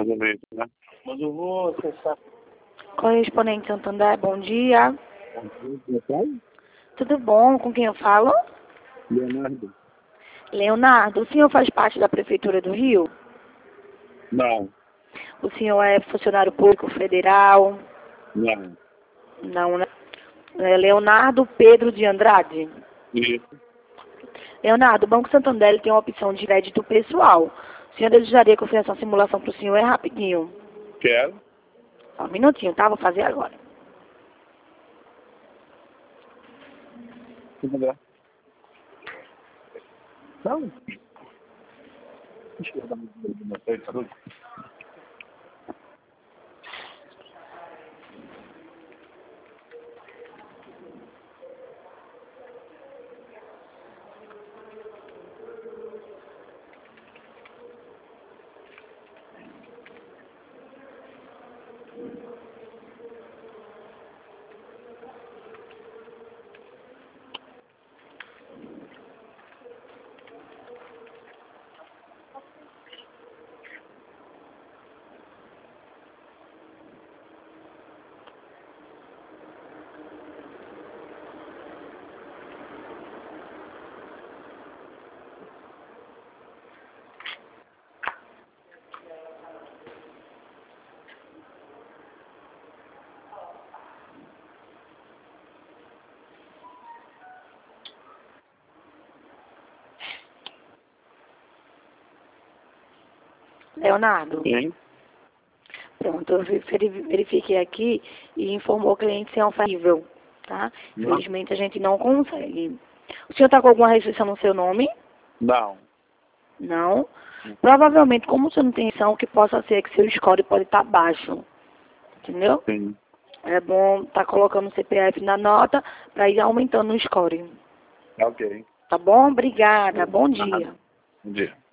pagamento, né? Mas eu vou acessar. Correspondente Santander, bom dia. Boa tarde. Tudo bom? Com quem eu falo? Leonardo. Leonardo, o senhor faz parte da Prefeitura do Rio? Não. O senhor é funcionário público federal? Não. Não, né? É Leonardo Pedro de Andrade? Isso. Leonardo, o Banco Santander ele tem uma opção de crédito pessoal. O senhor desejaria que eu fizesse uma simulação para o senhor? É rapidinho. Quero. Só um minutinho, tá? Vou fazer agora. Não. Deixa eu dar uma coisa. Leonardo, Sim. pronto, eu verifiquei aqui e informou o cliente ser ofensível, tá? Não. Infelizmente a gente não consegue. O senhor está com alguma restrição no seu nome? Não. Não. Provavelmente, como o senhor não tem ação, o que possa ser que seu score pode estar baixo. Entendeu? Sim. É bom estar colocando o CPF na nota para ir aumentando o score. Ok. Tá bom? Obrigada. Bom dia. Bom dia.